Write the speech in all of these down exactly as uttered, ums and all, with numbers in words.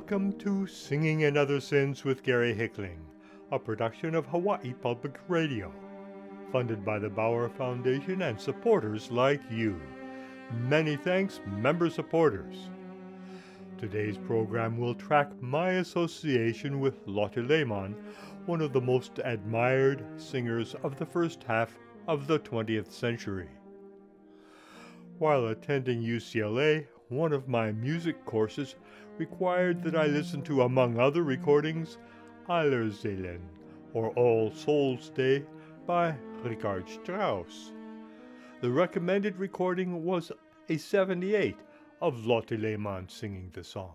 Welcome to Singing and Other Sins with Gary Hickling, a production of Hawaii Public Radio, funded by the Bauer Foundation and supporters like you. Many thanks, member supporters. Today's program will track my association with Lotte Lehmann, one of the most admired singers of the first half of the twentieth century. While attending U C L A, one of my music courses required that I listen to, among other recordings, Allerseelen, or All Souls Day, by Richard Strauss. The recommended recording was a seventy-eight of Lotte Lehmann singing the song.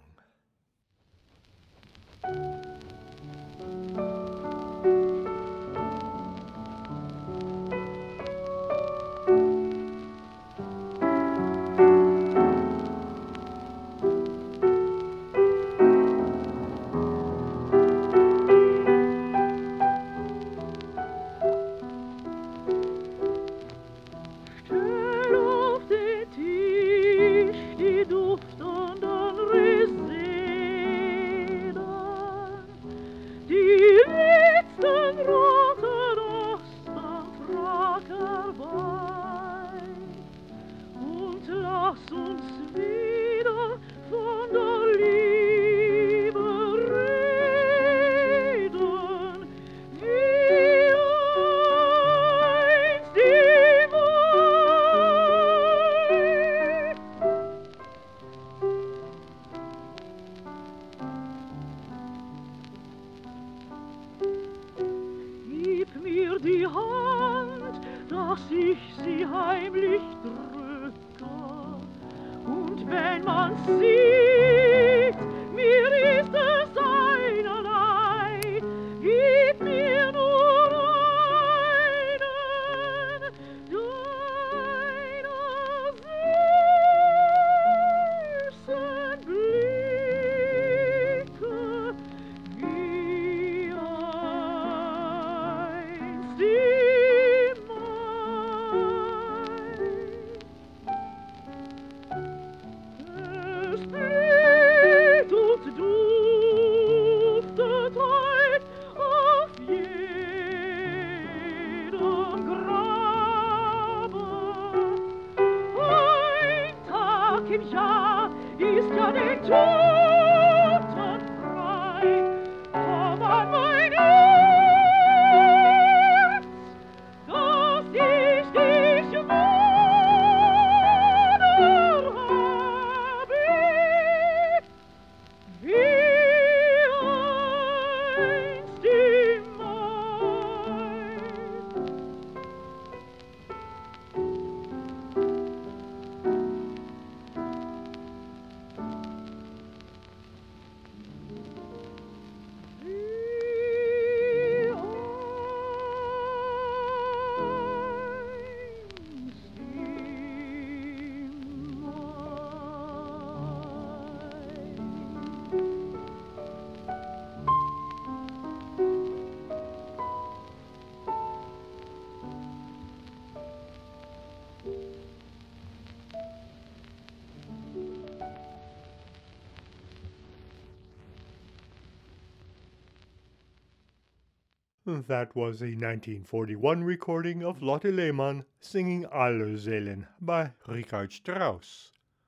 That was a nineteen forty-one recording of Lotte Lehmann singing Allerseelen by Richard Strauss.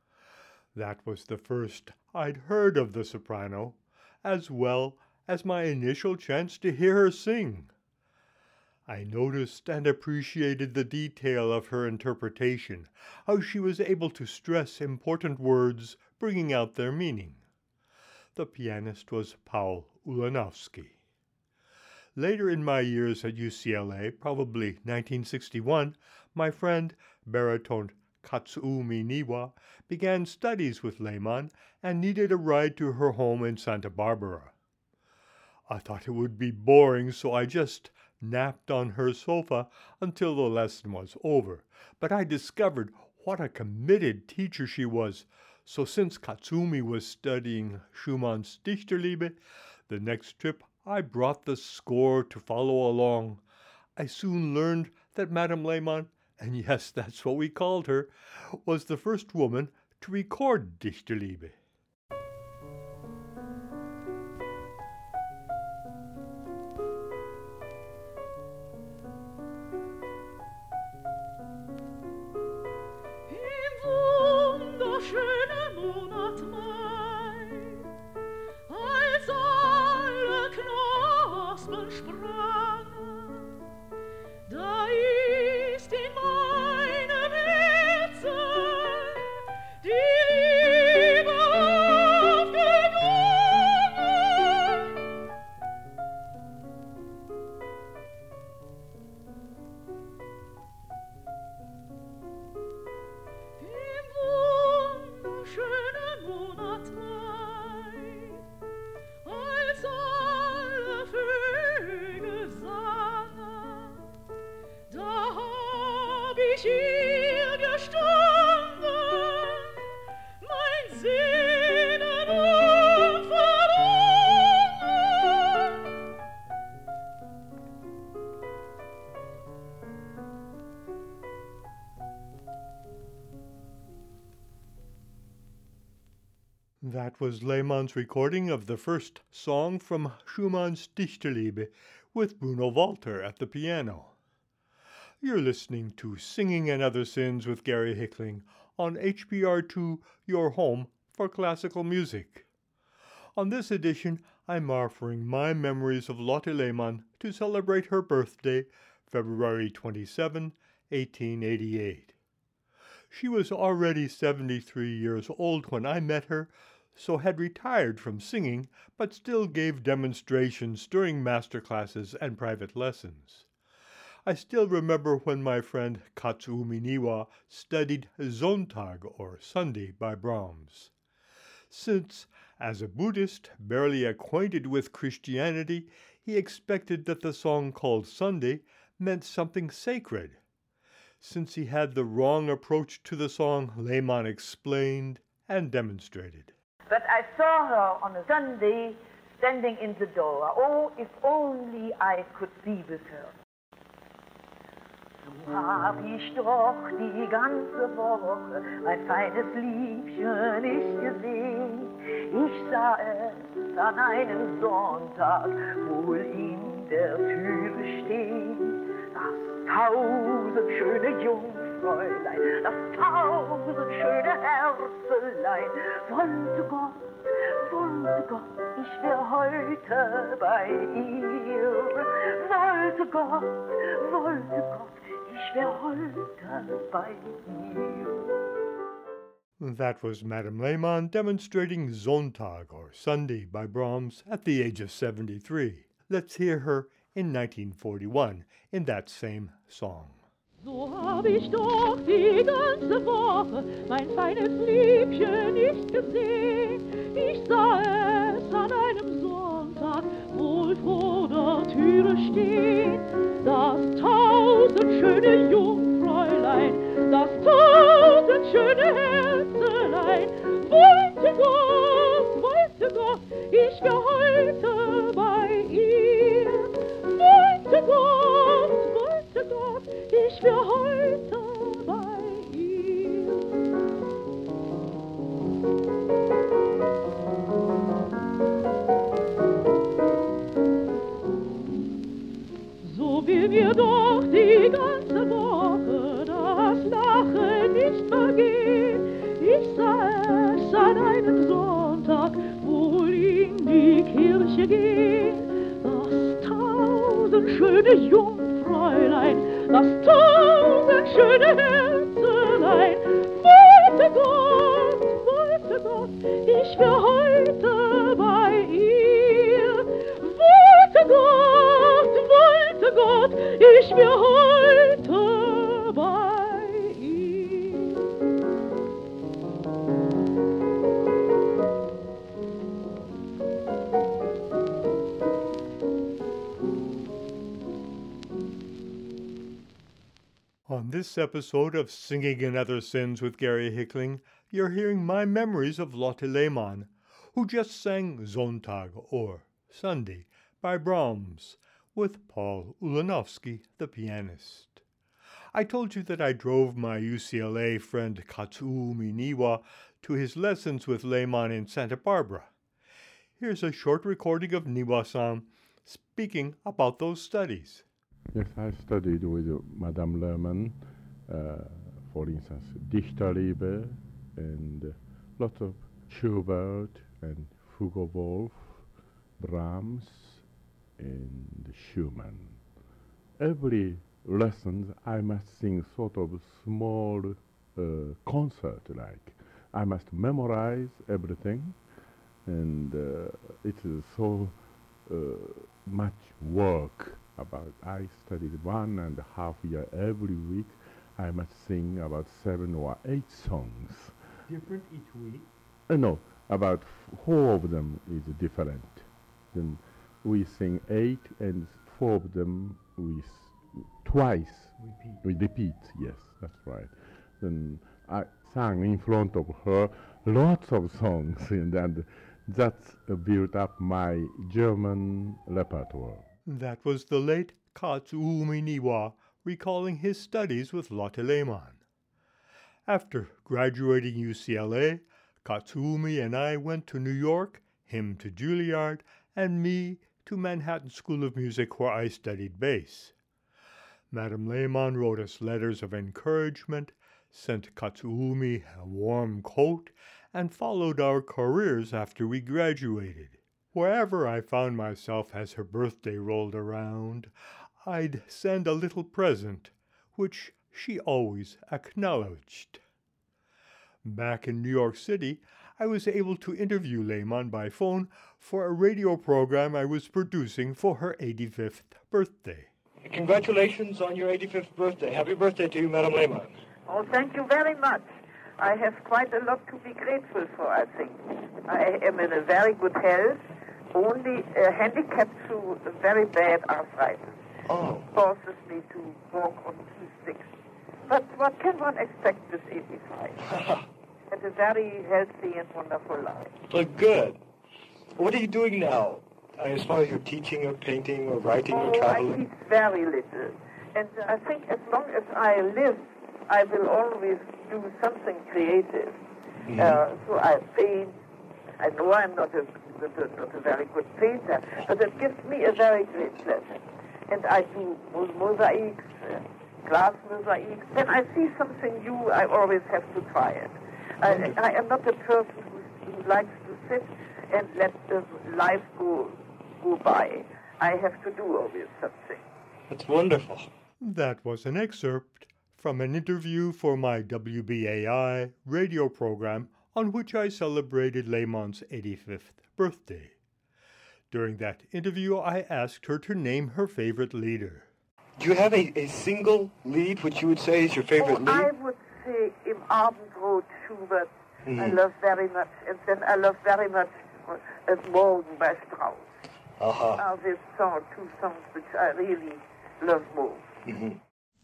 That was the first I'd heard of the soprano, as well as my initial chance to hear her sing. I noticed and appreciated the detail of her interpretation, how she was able to stress important words, bringing out their meaning. The pianist was Paul Ulanowski. Later in my years at U C L A, probably nineteen sixty-one, my friend baritone Katsumi Niwa began studies with Lehmann and needed a ride to her home in Santa Barbara. I thought it would be boring, so I just napped on her sofa until the lesson was over. But I discovered what a committed teacher she was, so since Katsumi was studying Schumann's Dichterliebe, the next trip I brought the score to follow along. I soon learned that Madame Lehmann, and yes, that's what we called her, was the first woman to record Dichterliebe. Da ist in meinem Herzen die Liebe aufgegangen. Im wunderschönen Monat Mai, als alle Vögel sangen, da hab ich hier gestanden, mein Sehnen unverloren. That was Lehmann's recording of the first song from Schumann's Dichterliebe with Bruno Walter at the piano. You're listening to Singing and Other Sins with Gary Hickling on H B R two, your home for classical music. On this edition, I'm offering my memories of Lotte Lehmann to celebrate her birthday, February twenty-seventh, eighteen eighty-eight. She was already seventy-three years old when I met her, so had retired from singing, but still gave demonstrations during master classes and private lessons. I still remember when my friend Katsuo Miniwa studied Sonntag, or Sunday, by Brahms. Since, as a Buddhist barely acquainted with Christianity, he expected that the song called Sunday meant something sacred. Since he had the wrong approach to the song, Lehmann explained and demonstrated. But I saw her on a Sunday standing in the door. Oh, if only I could be with her. So hab ich doch die ganze Woche mein feines Liebchen nicht gesehen. Ich sah es an einem Sonntag wohl in der Türe stehen. Das tausend schöne Jungfräulein, das tausend schöne Herzelein. Wollte Gott, wollte Gott, ich wär heute bei ihr. Wollte Gott, wollte Gott, ich wär heute bei ihr. That was Madame Lehmann demonstrating Sonntag, or Sunday, by Brahms at the age of seventy-three. Let's hear her in nineteen forty-one in that same song. So hab ich doch die ganze Woche mein feines Liebchen nicht gesehen. Ich sah es an einem Sonntag wohl vor der Türe stehen. Das tausend schöne Jungfräulein, das tausend schöne Herzelein. Wollte Gott, wollte Gott, ich wär heute bei ihr. Wollte Gott, wollte Gott, ich wär heute bei ihr. So will mir doch die ganze Woche das Lachen nicht vergehen. Ich sah es an einem Sonntag wohl in die Kirche gehen. Das tausend schöne Jungfräulein, das tausend schöne Herzelein. Wollte Gott, wollte Gott, ich wär heute bei ihr. Wollte Gott, wollte Gott, ich wär heute bei ihr. On this episode of Singing and Other Sins with Gary Hickling, you're hearing my memories of Lotte Lehmann, who just sang Sonntag, or Sunday, by Brahms, with Paul Ulanovsky, the pianist. I told you that I drove my U C L A friend Katsuo Miniwa to his lessons with Lehmann in Santa Barbara. Here's a short recording of Niwa-san speaking about those studies. Yes, I studied with Madame Lehmann, uh, for instance, Dichterliebe and uh, lots of Schubert and Hugo Wolf, Brahms, and Schumann. Every lesson I must sing sort of small uh, concert like. I must memorize everything, and uh, it is so uh, much work. About I studied one and a half year every week. I must sing about seven or eight songs. Different each week? Uh, no, about f- four of them is different. Then we sing eight, and four of them we s- twice Repeat. we repeat. Yes, that's right. Then I sang in front of her lots of songs, and, and that uh, built up my German repertoire. That was the late Katsumi Niwa recalling his studies with Lotte Lehmann. After graduating U C L A, Katsumi and I went to New York, him to Juilliard, and me to Manhattan School of Music where I studied bass. Madame Lehmann wrote us letters of encouragement, sent Katsumi a warm coat, and followed our careers after we graduated. Wherever I found myself as her birthday rolled around, I'd send a little present, which she always acknowledged. Back in New York City, I was able to interview Lehmann by phone for a radio program I was producing for her eighty-fifth birthday. Congratulations on your eighty-fifth birthday. Happy birthday to you, Madame Lehmann. Oh, thank you very much. I have quite a lot to be grateful for, I think. I am in a very good health, only uh, handicapped through a very bad arthritis. Oh. Forces me to walk on two sticks. But what can one expect with eighty-five? And a very healthy and wonderful life. Well, good. What are you doing now? Uh, as far as your teaching or painting or writing or Oh, I traveling? teach very little. And uh, I think as long as I live, I will always do something creative. Mhm. Uh, so I paint. I know I'm not a, not a, not a very good painter, but it gives me a very great pleasure. And I do mo- mosaics, uh, glass mosaics. When I see something new, I always have to try it. I, I am not a person who, who likes to sit and let uh, life go, go by. I have to do always something. That's wonderful. That was an excerpt from an interview for my W B A I radio program on which I celebrated Lehmann's eighty-fifth birthday. During that interview, I asked her to name her favorite leader. Do you have a, a single lead which you would say is your favorite Oh, I lead? would say Im Abendrot Schubert. I Mhm. love very much. And then I love very much uh, Morgen by Strauss. Uh-huh. Are these song, two songs which I really love most. Mhm.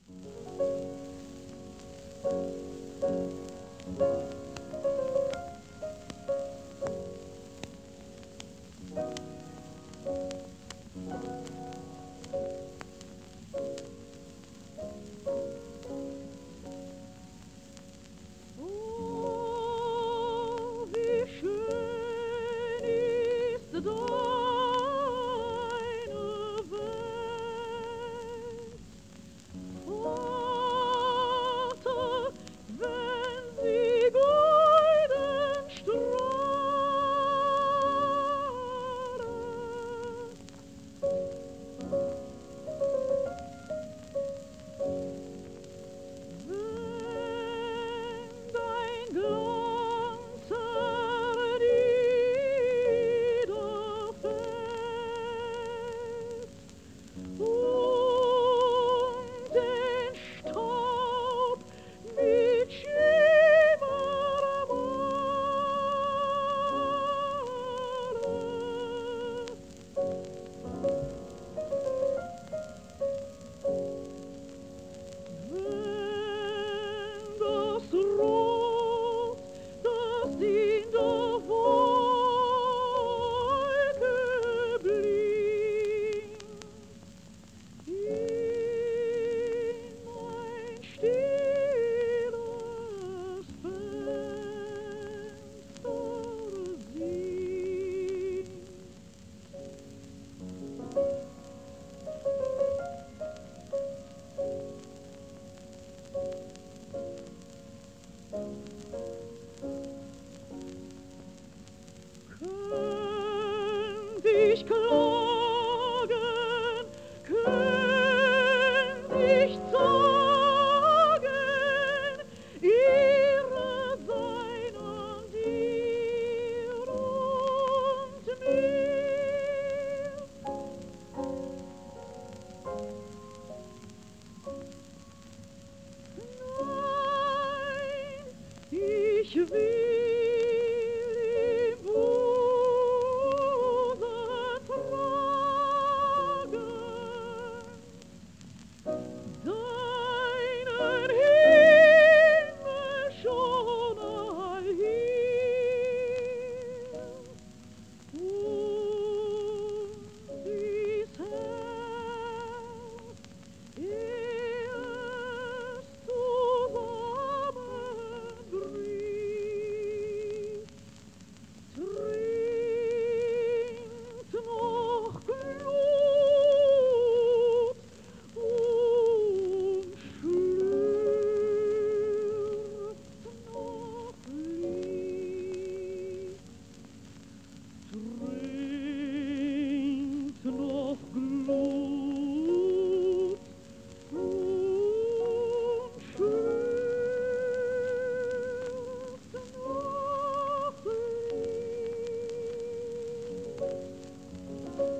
Oh, wie schön ist deine Welt. Vater, wenn sie Ich will im Busen tragen deinen Himmel schon allhier und dies Herz erst zusammenbricht, trinkt noch Glut und schlürft noch Lied, trinkt noch Glut und schlürft noch Lied.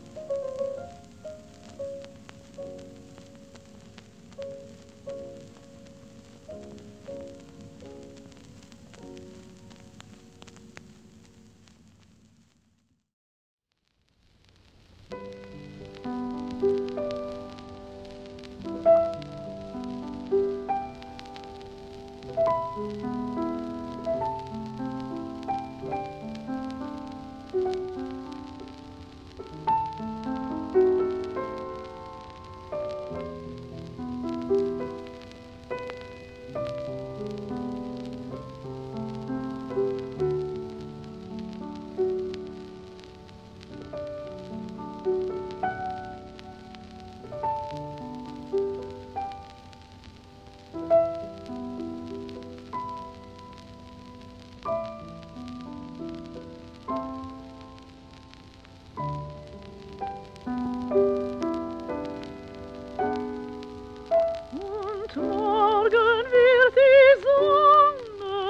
Und morgen wird die Sonne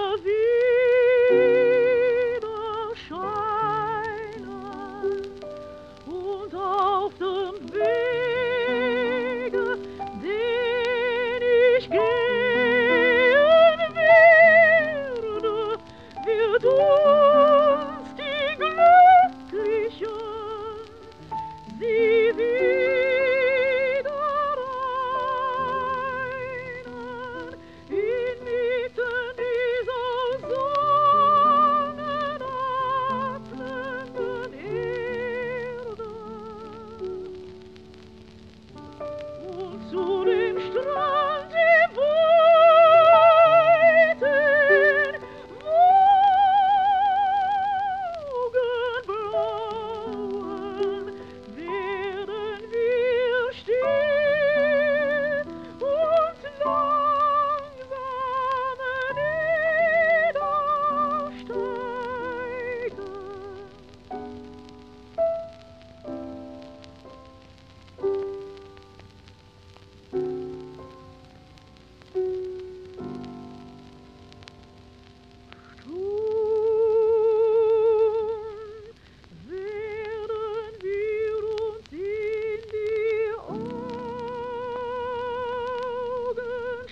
wieder scheinen und auf dem Wege, den ich gehen werde, wird uns die Glücklichen sie wieder einen inmitten dieser sonnenatmenden Erde. Und zu dem Strand im weiten Wogenblauen werden wir still und langsam niedersteigen. Werden wir uns in die Augen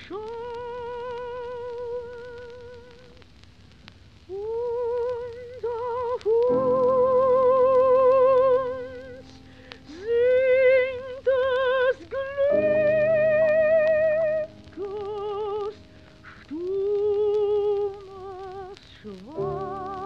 schauen und auf uns singt des Glückes stummes Schweigen.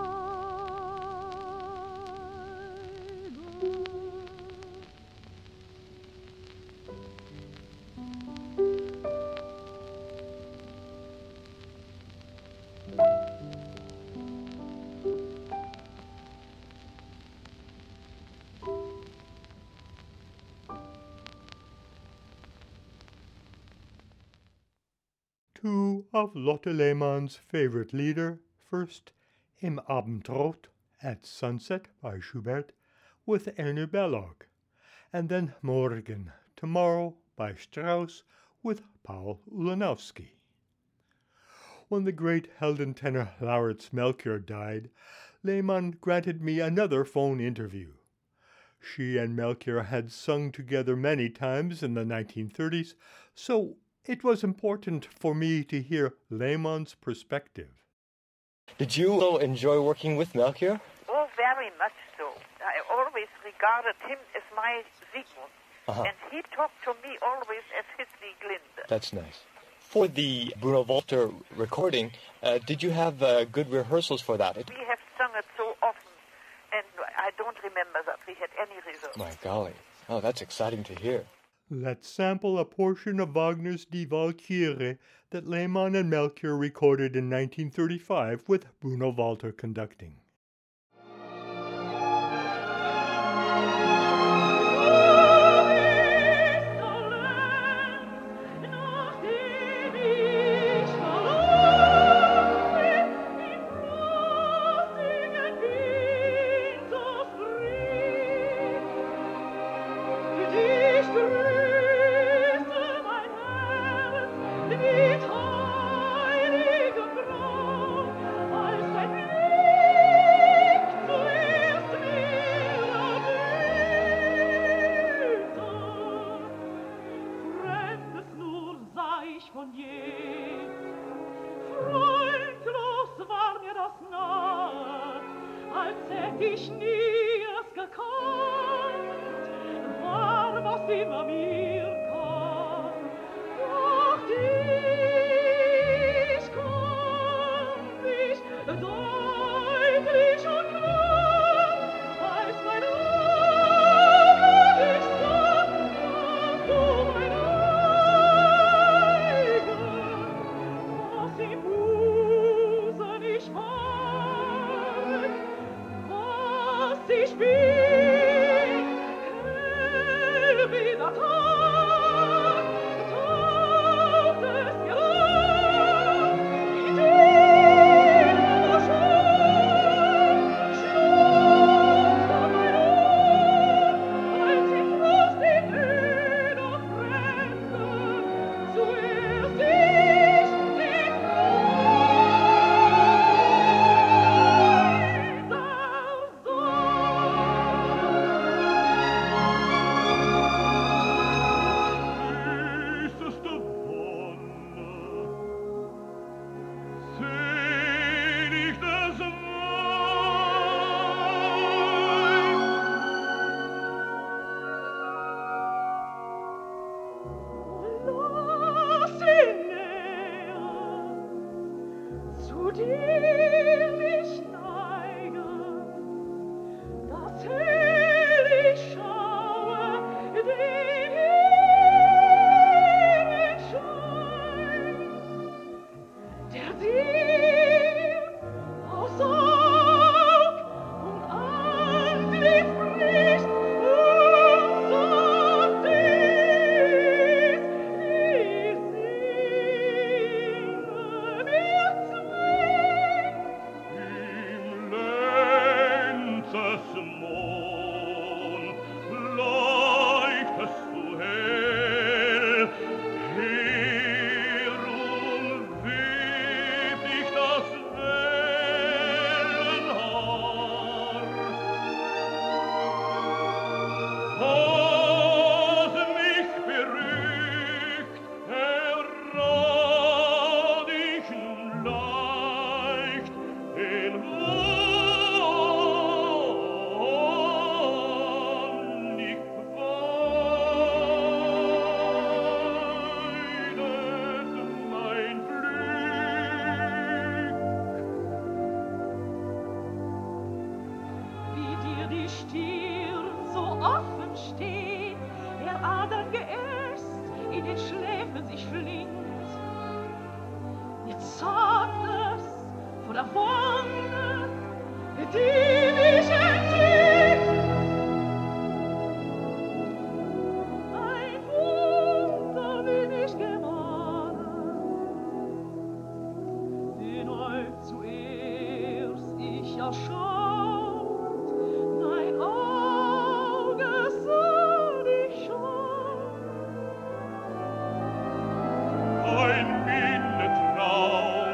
Two of Lotte Lehmann's favorite lieder, first Im Abendrot at Sunset by Schubert with Ernie Belloc, and then Morgen, Tomorrow by Strauss with Paul Ulanowski. When the great Helden tenor Lauritz Melchior died, Lehmann granted me another phone interview. She and Melchior had sung together many times in the nineteen thirties, so it was important for me to hear Lehmann's perspective. Did you enjoy working with Melchior? Oh, very much so. I always regarded him as my Siegmund. Uh-huh. And he talked to me always as his Sieglinde. That's nice. For the Bruno Walter recording, uh, did you have uh, good rehearsals for that? It... We have sung it so often, and I don't remember that we had any rehearsals. My golly. Oh, that's exciting to hear. Let's sample a portion of Wagner's Die Walküre that Lehmann and Melchior recorded in nineteen thirty-five with Bruno Walter conducting.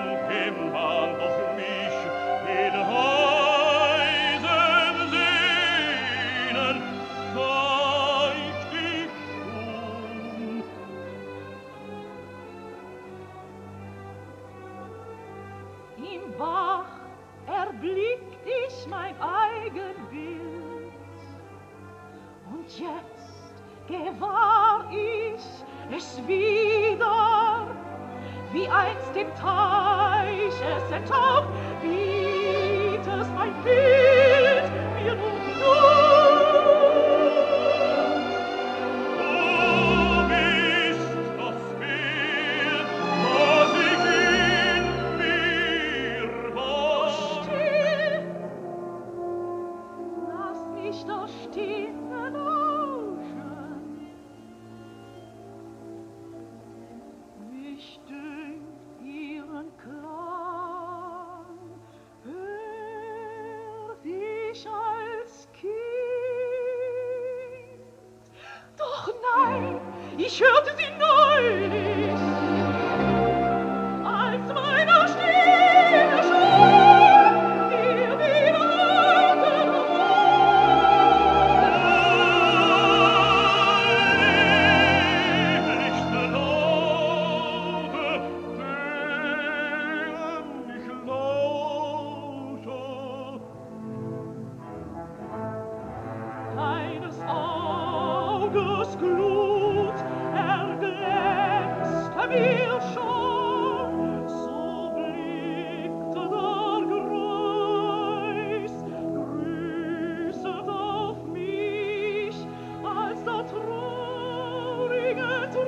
In Heisen See mein eigen Bild. Und jetzt gewahr ich es wieder, wie einst im Teich es enttaucht, bietet es mein Bild mir nun hinauf. Du bist das Bild, das ich in mir war. Still, lass mich doch stehen lauschen. Mich dünkt ihren Klang, hört ich als Kind. Doch nein, ich hörte sie neulich, als meiner Stimme schon ihr Wiederholten Lieblichste Laute, deren ich lausche. Deines Auges Glut erglänzte mir schon, so blickte der Greis, grüßet auf mich, als der traurige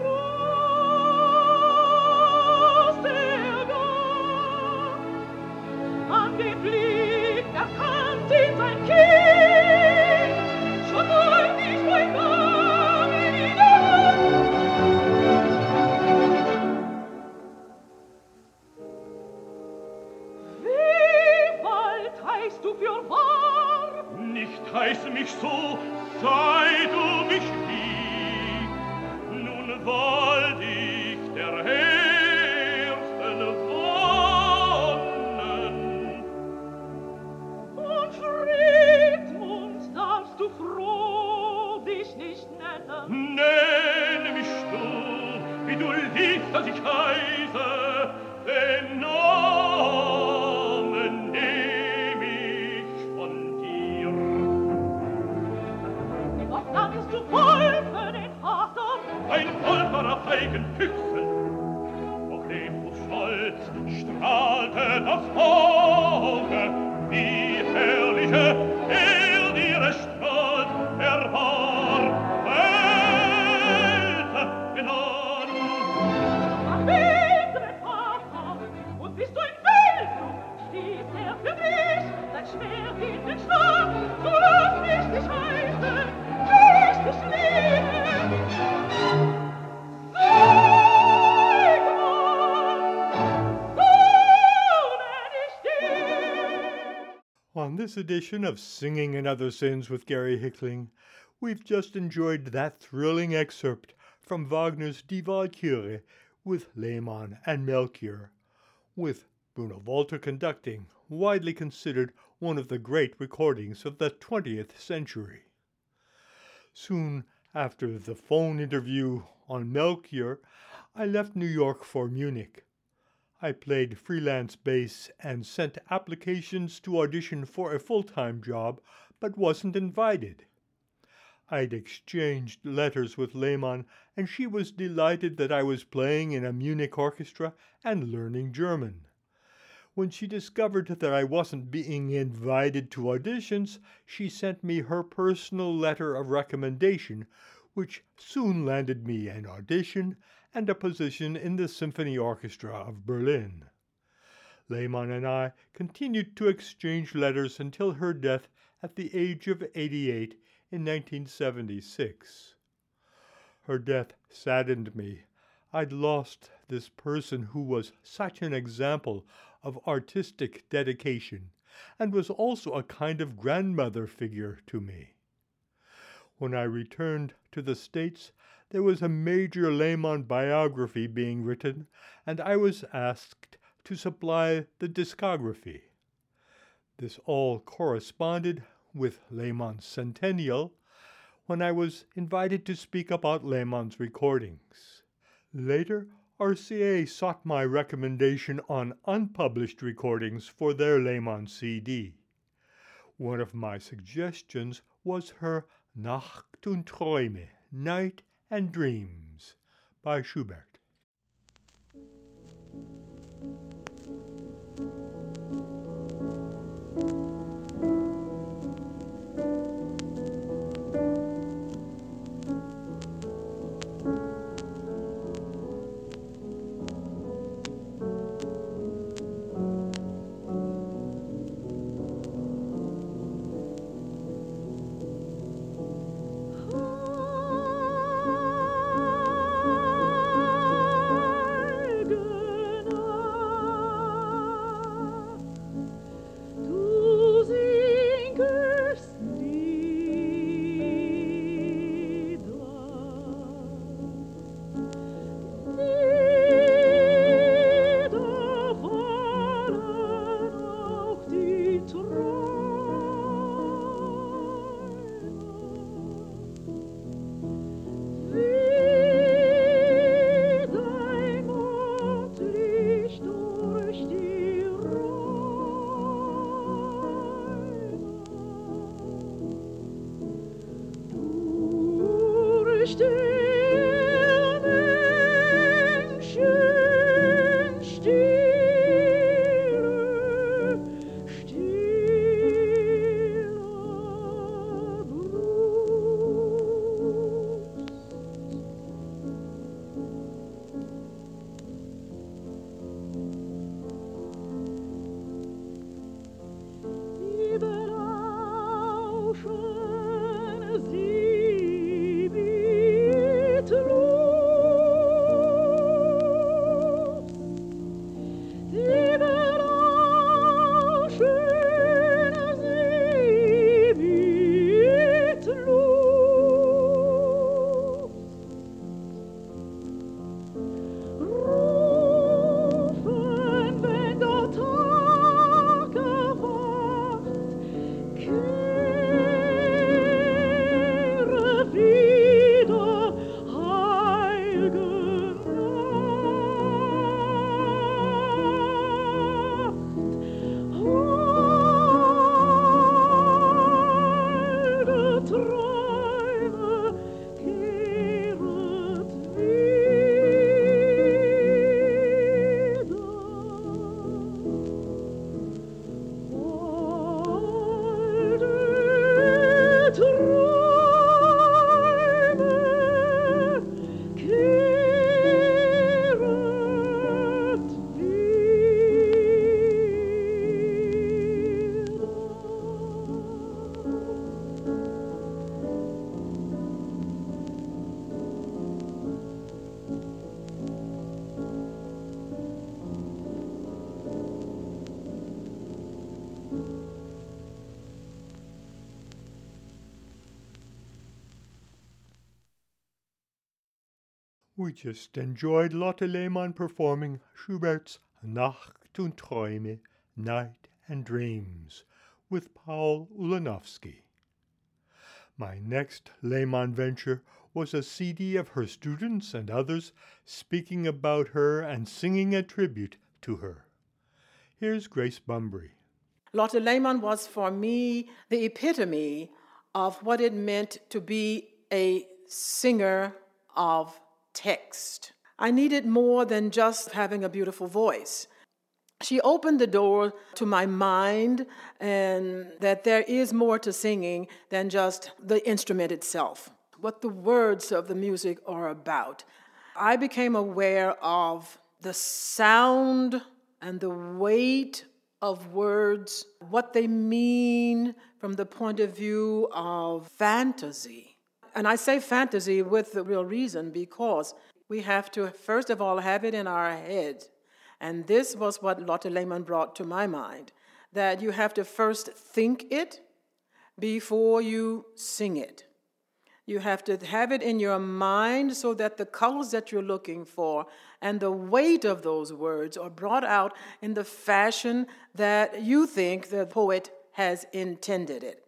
Trost ergab. An dem Blick erkannt ihn sein Kind, schon wollt ich mein Name wieder. Wie bald heißt du für wahr? Nicht heiß mich so, sei du mich lieb. Nun wollt ich der Ersten wonnen. Und Friedmund darfst du froh dich nicht nennen. Nenn mich du, wie du liebst, dass ich heiße, den Namen nehm ich von dir. Doch dankest du voll für den Vater, Ein vollkommener Feigenfüchsel, auf dem du stolz strahlte das Auge, wie herrliche er dir strahlt, er war Welt genannt. erwählte Vater, und bist du in Welt, stieß er für dich sein Schwert in den Schlag, so lass mich dich heißen, dich dich lieben. Sigmund, so nenn ich dich. On this edition of Singing and Other Sins with Gary Hickling, we've just enjoyed that thrilling excerpt from Wagner's Die Walküre with Lehmann and Melchior, with Bruno Walter conducting, widely considered one of the great recordings of the twentieth century. Soon after the phone interview on Melchior, I left New York for Munich. I played freelance bass and sent applications to audition for a full-time job, but wasn't invited. I'd exchanged letters with Lehmann, and she was delighted that I was playing in a Munich orchestra and learning German. When she discovered that I wasn't being invited to auditions, she sent me her personal letter of recommendation, which soon landed me an audition and a position in the Symphony Orchestra of Berlin. Lehmann and I continued to exchange letters until her death at the age of eighty-eight in nineteen seventy-six. Her death saddened me. I'd lost this person who was such an example of artistic dedication and was also a kind of grandmother figure to me. When I returned to the States, there was a major Lehmann biography being written, and I was asked to supply the discography. This all corresponded with Lehmann's centennial, when I was invited to speak about Lehmann's recordings. Later, R C A sought my recommendation on unpublished recordings for their Lehmann C D. One of my suggestions was her Nacht und Träume, Night and Dreams, by Schubert. We just enjoyed Lotte Lehmann performing Schubert's Nacht und Träume, Night and Dreams, with Paul Ulanowski. My next Lehmann venture was a C D of her students and others speaking about her and singing a tribute to her. Here's Grace Bumbry. Lotte Lehmann was for me the epitome of what it meant to be a singer of text. I needed more than just having a beautiful voice. She opened the door to my mind, and that there is more to singing than just the instrument itself, what the words of the music are about. I became aware of the sound and the weight of words, what they mean from the point of view of fantasy. And I say fantasy with the real reason, because we have to, first of all, have it in our head. And this was what Lotte Lehmann brought to my mind, that you have to first think it before you sing it. You have to have it in your mind so that the colors that you're looking for and the weight of those words are brought out in the fashion that you think the poet has intended it.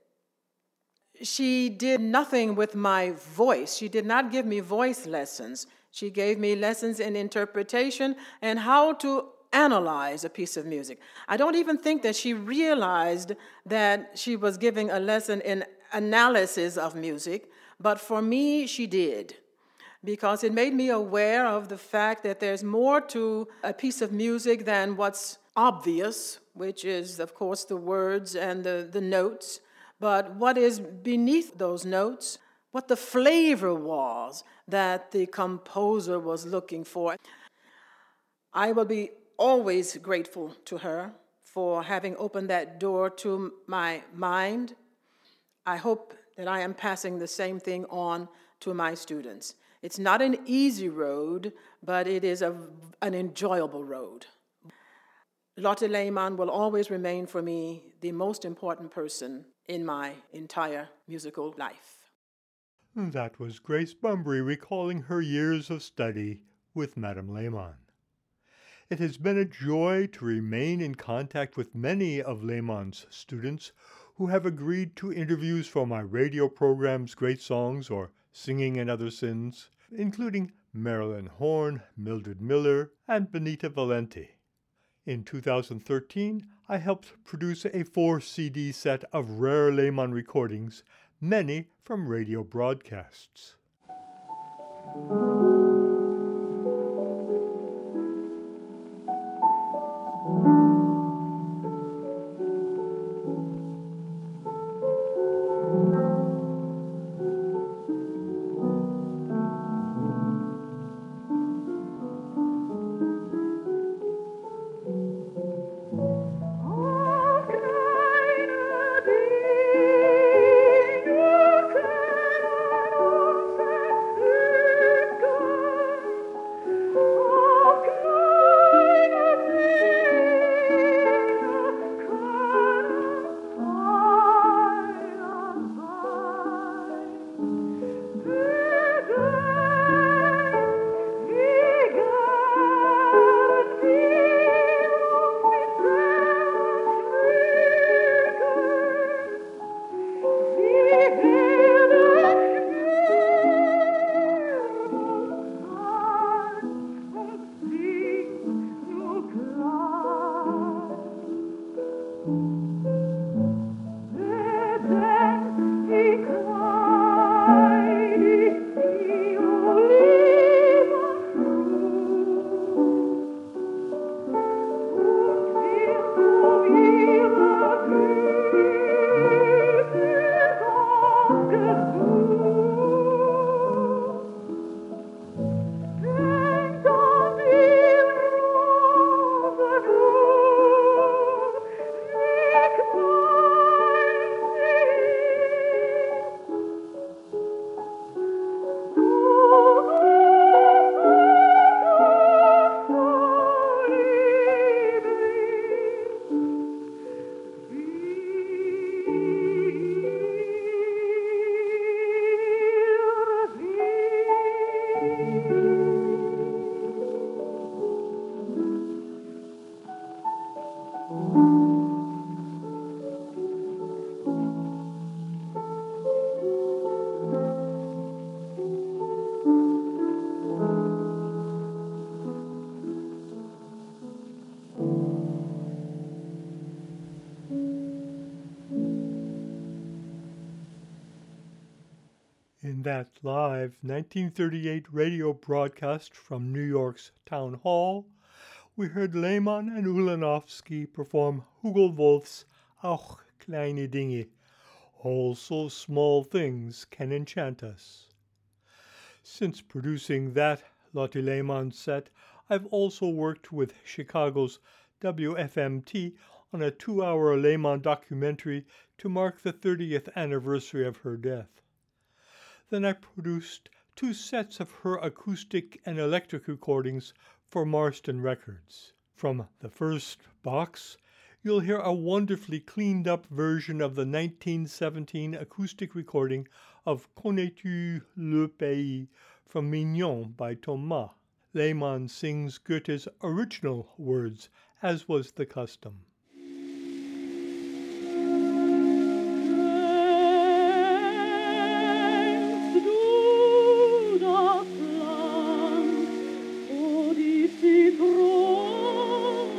She did nothing with my voice. She did not give me voice lessons. She gave me lessons in interpretation and how to analyze a piece of music. I don't even think that she realized that she was giving a lesson in analysis of music, but for me, she did, because it made me aware of the fact that there's more to a piece of music than what's obvious, which is, of course, the words and the, the notes, but what is beneath those notes, what the flavor was that the composer was looking for. I will be always grateful to her for having opened that door to my mind. I hope that I am passing the same thing on to my students. It's not an easy road, but it is a, an enjoyable road. Lotte Lehmann will always remain for me the most important person in my entire musical life. That was Grace Bumbry recalling her years of study with Madame Lehmann. It has been a joy to remain in contact with many of Lehmann's students who have agreed to interviews for my radio programs Great Songs or Singing and Other Sins, including Marilyn Horne, Mildred Miller, and Benita Valenti. In two thousand thirteen, I helped produce a four C D set of rare Lehmann recordings, many from radio broadcasts. In that live nineteen thirty-eight radio broadcast from New York's Town Hall, we heard Lehmann and Ulanowski perform Hugo Wolf's Auch kleine Dinge, Also Small Things Can Enchant Us. Since producing that Lotte Lehmann set, I've also worked with Chicago's W F M T on a two-hour Lehmann documentary to mark the thirtieth anniversary of her death. Then I produced two sets of her acoustic and electric recordings for Marston Records. From the first box, you'll hear a wonderfully cleaned-up version of the nineteen seventeen acoustic recording of Connais-tu le pays from Mignon by Thomas. Lehmann sings Goethe's original words, as was the custom. Kennst du das Land, wo die Zitronen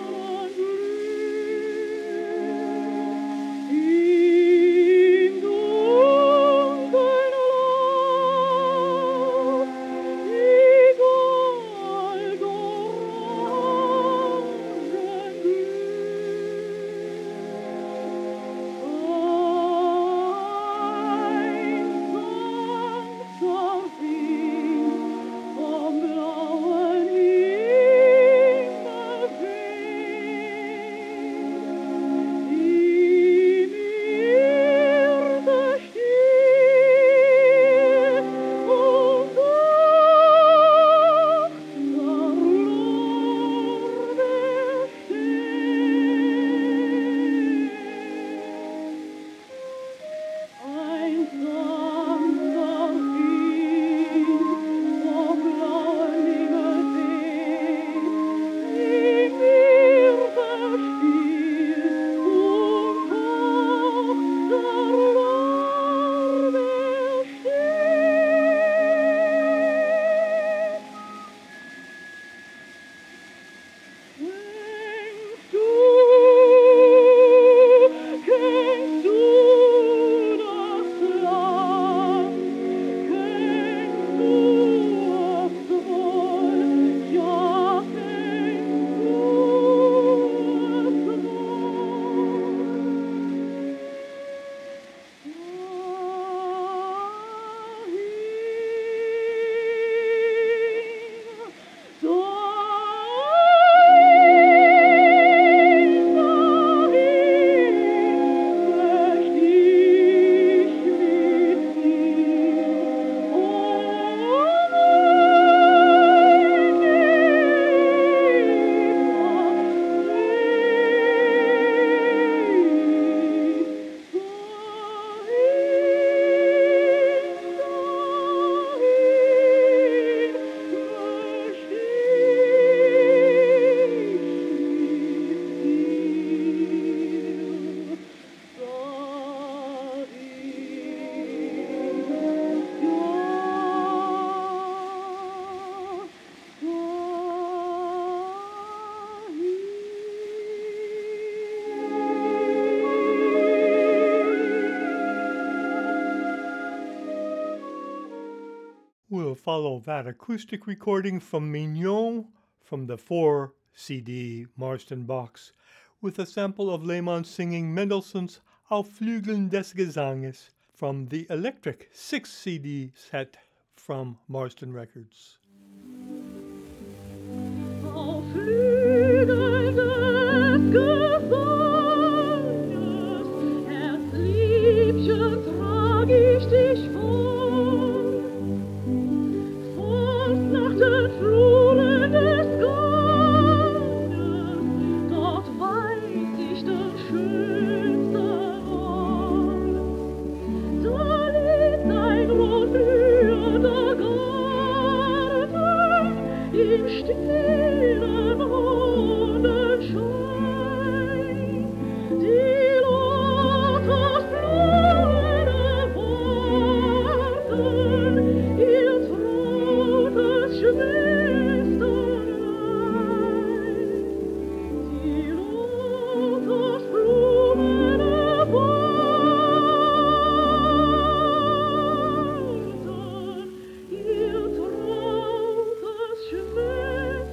So that acoustic recording from Mignon from the four C D Marston box with a sample of Lehmann singing Mendelssohn's Auf Flügeln des Gesanges from the electric six C D set from Marston Records. Auf Flügeln des Gesanges, Herzliebchen, trag ich dich vor. Sonst nach den Fluren des Ganges, dort weiß ich den schönsten Ort. Da liegt ein rotblühender Garten im stillen Mondenschein. Die Lotusblumen warten, ihr trautes Schwesterlein. Die Lotusblumen warten, ihr trautes Schwesterlein.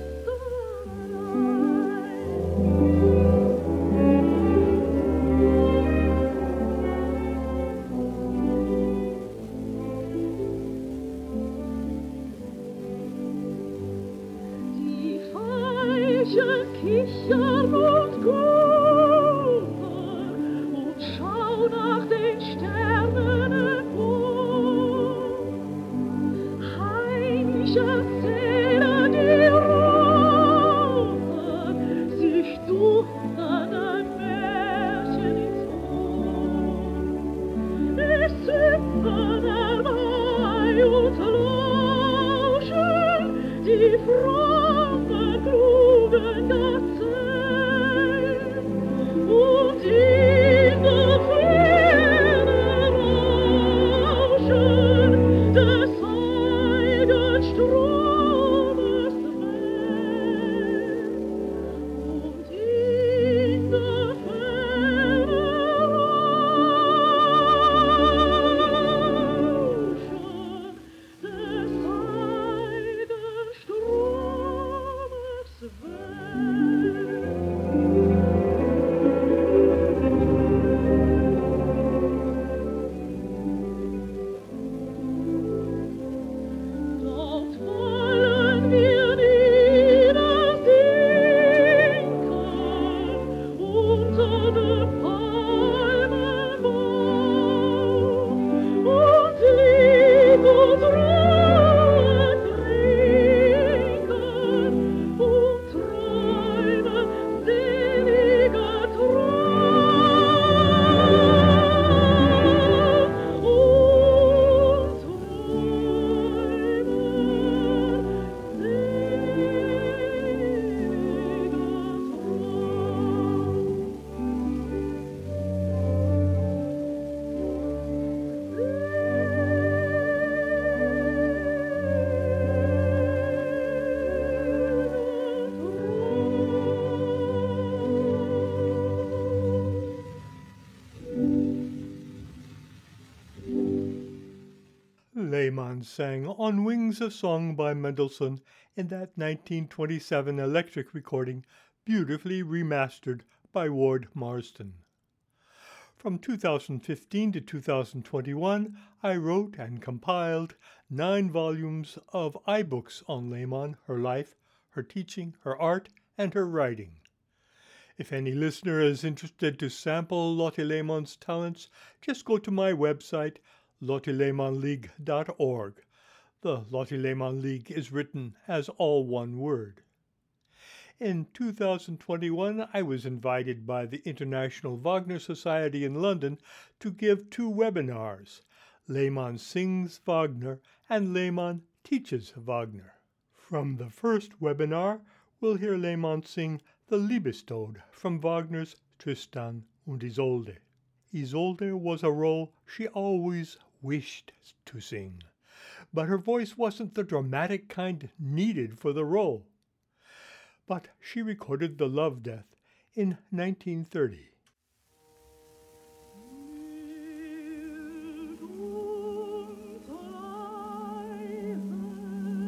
Die Veilchen kichern und gucken und schauen nach den Sternen empor. Heimlich erzählen die Rosen sich duftend ein Märchen ins Ohr. Es hüpfen herbei und lauschen die frommen, klugen Gazellen und in der Ferne rauschen des heiligen Stromes Wellen. Und in der Ferne rauschen des heiligen Stromes Wellen. Dort wollen wir niedersinken unter dem Palmenbaum und Lied und Ruhe trinken und träumen seliger Traum und träumen Lehmann sang On Wings of Song by Mendelssohn in that nineteen twenty-seven electric recording, beautifully remastered by Ward Marston. From two thousand fifteen to two thousand twenty-one, I wrote and compiled nine volumes of iBooks on Lehmann, her life, her teaching, her art, and her writing. If any listener is interested to sample Lotte Lehmann's talents, just go to my website, lotte lehmann league dot org. The Lotte Lehmann League is written as all one word. In two thousand twenty-one, I was invited by the International Wagner Society in London to give two webinars, Lehmann Sings Wagner and Lehmann Teaches Wagner. From the first webinar, we'll hear Lehmann sing the Liebestod from Wagner's Tristan und Isolde. Isolde was a role she always wished to sing, but her voice wasn't the dramatic kind needed for the role. But she recorded The Love Death in nineteen thirty. Wild und leise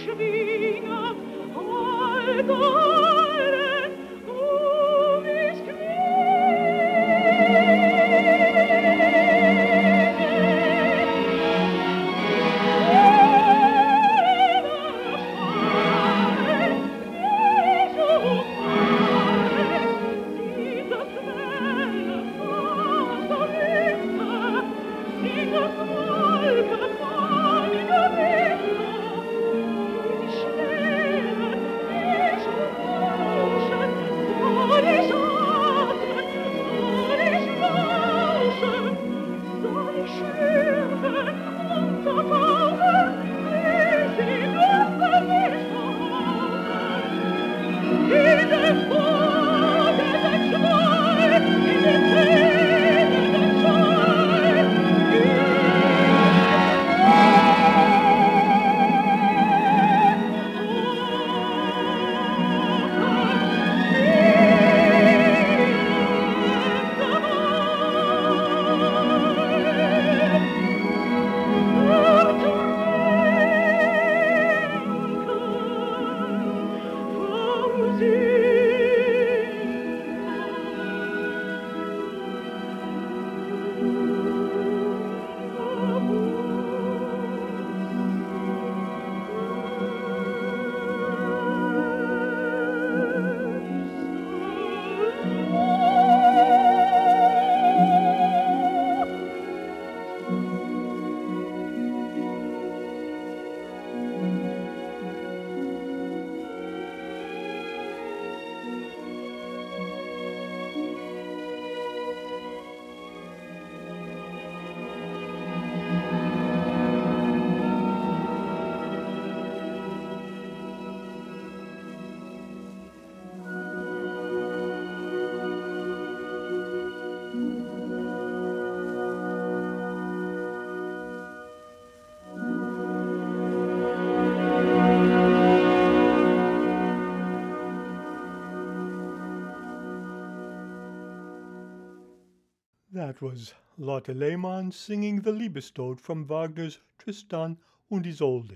That was Lotte Lehmann singing the Liebestod from Wagner's Tristan und Isolde.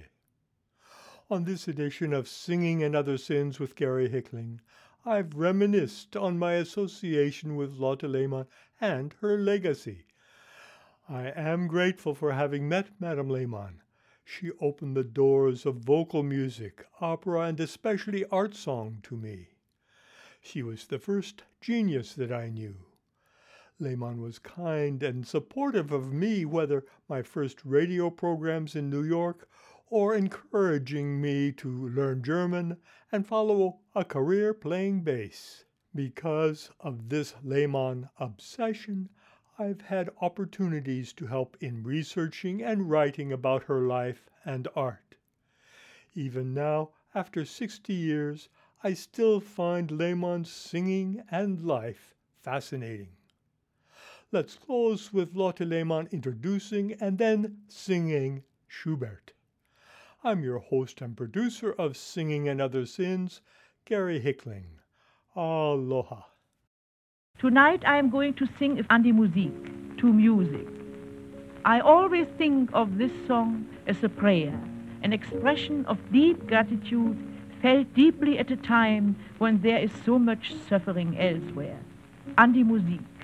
On this edition of Singing and Other Sins with Gary Hickling, I've reminisced on my association with Lotte Lehmann and her legacy. I am grateful for having met Madame Lehmann. She opened the doors of vocal music, opera, and especially art song to me. She was the first genius that I knew. Lehmann was kind and supportive of me, whether my first radio programs in New York or encouraging me to learn German and follow a career playing bass. Because of this Lehmann obsession, I've had opportunities to help in researching and writing about her life and art. Even now, after sixty years, I still find Lehmann's singing and life fascinating. Let's close with Lotte Lehmann introducing and then singing Schubert. I'm your host and producer of Singing and Other Sins, Gary Hickling. Aloha. Tonight I am going to sing an die Musik, to music. I always think of this song as a prayer, an expression of deep gratitude felt deeply at a time when there is so much suffering elsewhere. An die Musik.